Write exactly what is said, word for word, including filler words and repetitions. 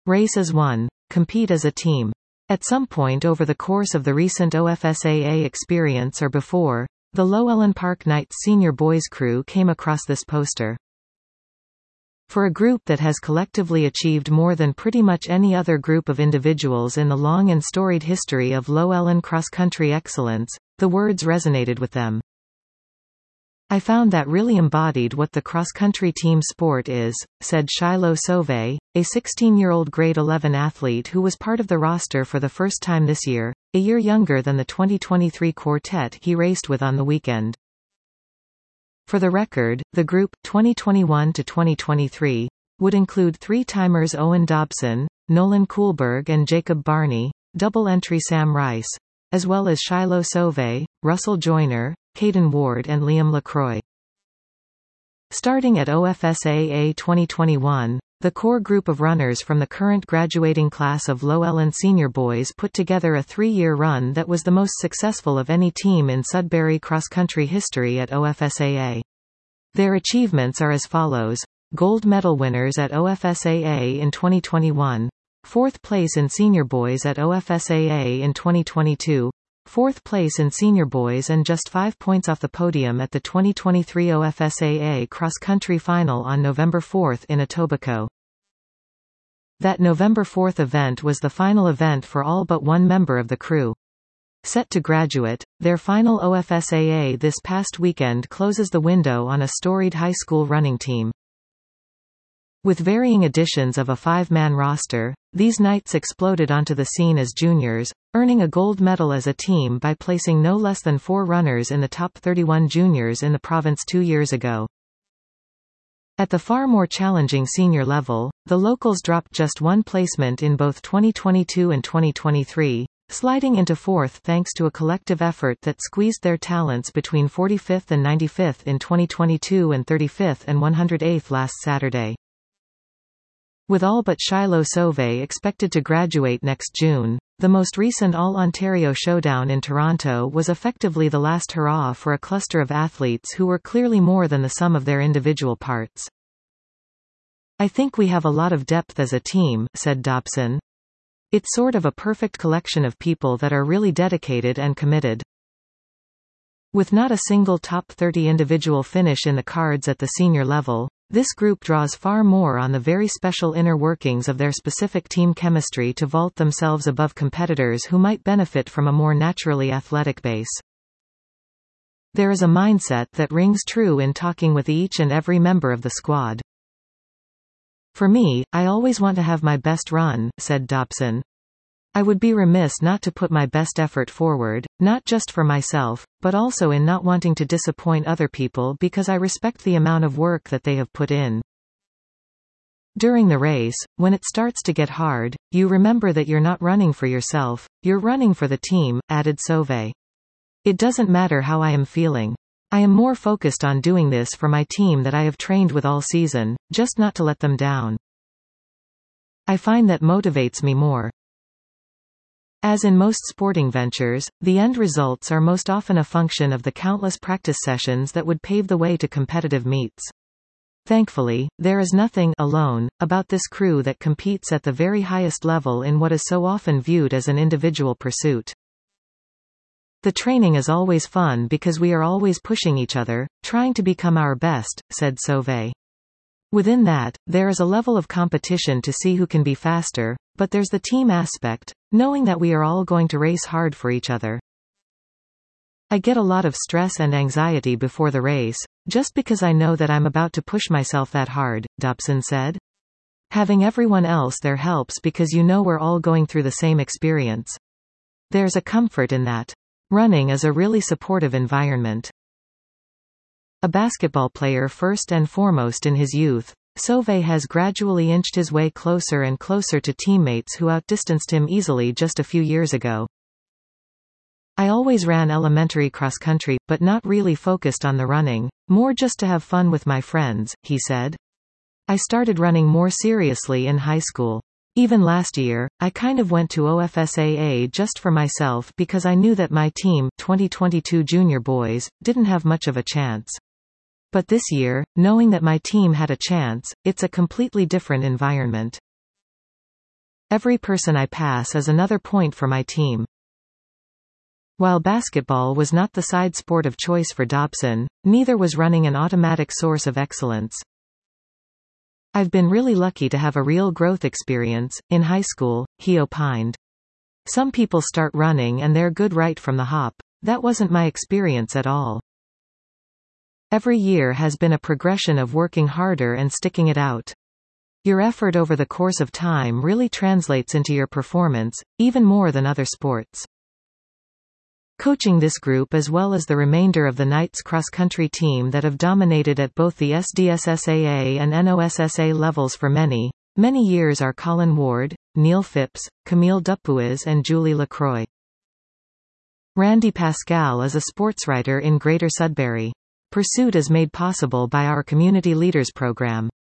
Race as one. Compete as a team. At some point over the course of the recent O F S A A experience or before, the Llewellyn Park Knights senior boys crew came across this poster. For a group that has collectively achieved more than pretty much any other group of individuals in the long and storied history of Llewellyn cross-country excellence, the words resonated with them. I found that really embodied what the cross-country team sport is, said Shiloh Sauvé, a sixteen-year-old grade eleven athlete who was part of the roster for the first time this year, a year younger than the twenty twenty-three quartet he raced with on the weekend. For the record, the group, twenty twenty-one to twenty twenty-three, would include three-timers Owen Dobson, Nolan Kuhlberg and Jacob Barney, double-entry Sam Rice, as well as Shiloh Sauvé, Russell Joyner, Caden Ward and Liam LaCroix. Starting at O F S A A twenty twenty-one, the core group of runners from the current graduating class of Llewellyn senior boys put together a three-year run that was the most successful of any team in Sudbury cross-country history at O F S A A. Their achievements are as follows: gold medal winners at O F S A A in twenty twenty-one, fourth place in senior boys at O F S A A in twenty twenty-two, fourth place in senior boys and just five points off the podium at the twenty twenty-three O F S A A cross-country final on November fourth in Etobicoke. That November fourth event was the final event for all but one member of the crew. Set to graduate, their final O F S A A this past weekend closes the window on a storied high school running team. With varying additions of a five-man roster, these Knights exploded onto the scene as juniors, earning a gold medal as a team by placing no less than four runners in the top thirty-one juniors in the province two years ago. At the far more challenging senior level, the locals dropped just one placement in both twenty twenty-two and twenty twenty-three, sliding into fourth thanks to a collective effort that squeezed their talents between forty-fifth and ninety-fifth in twenty twenty-two and thirty-fifth and one hundred eighth last Saturday. With all but Shiloh Sauvé expected to graduate next June, the most recent All-Ontario Showdown in Toronto was effectively the last hurrah for a cluster of athletes who were clearly more than the sum of their individual parts. I think we have a lot of depth as a team, said Dobson. It's sort of a perfect collection of people that are really dedicated and committed. With not a single top thirty individual finish in the cards at the senior level, this group draws far more on the very special inner workings of their specific team chemistry to vault themselves above competitors who might benefit from a more naturally athletic base. There is a mindset that rings true in talking with each and every member of the squad. For me, I always want to have my best run, said Dobson. I would be remiss not to put my best effort forward, not just for myself, but also in not wanting to disappoint other people because I respect the amount of work that they have put in. During the race, when it starts to get hard, you remember that you're not running for yourself, you're running for the team, added Sauvé. It doesn't matter how I am feeling. I am more focused on doing this for my team that I have trained with all season, just not to let them down. I find that motivates me more. As in most sporting ventures, the end results are most often a function of the countless practice sessions that would pave the way to competitive meets. Thankfully, there is nothing alone about this crew that competes at the very highest level in what is so often viewed as an individual pursuit. The training is always fun because we are always pushing each other, trying to become our best, said Sauvé. Within that, there is a level of competition to see who can be faster, but there's the team aspect, knowing that we are all going to race hard for each other. I get a lot of stress and anxiety before the race, just because I know that I'm about to push myself that hard, Dobson said. Having everyone else there helps because you know we're all going through the same experience. There's a comfort in that. Running is a really supportive environment. A basketball player first and foremost in his youth, Sauvé has gradually inched his way closer and closer to teammates who outdistanced him easily just a few years ago. I always ran elementary cross-country, but not really focused on the running, more just to have fun with my friends, he said. I started running more seriously in high school. Even last year, I kind of went to O F S A A just for myself because I knew that my team, twenty twenty-two junior boys, didn't have much of a chance. But this year, knowing that my team had a chance, it's a completely different environment. Every person I pass is another point for my team. While basketball was not the side sport of choice for Dobson, neither was running an automatic source of excellence. I've been really lucky to have a real growth experience. In high school, he opined. Some people start running and they're good right from the hop. That wasn't my experience at all. Every year has been a progression of working harder and sticking it out. Your effort over the course of time really translates into your performance, even more than other sports. Coaching this group as well as the remainder of the Knights cross-country team that have dominated at both the S D S S A A and N O S S A levels for many, many years are Colin Ward, Neil Phipps, Camille Dupuis and Julie Lacroix. Randy Pascal is a sportswriter in Greater Sudbury. Pursuit is made possible by our Community Leaders Program.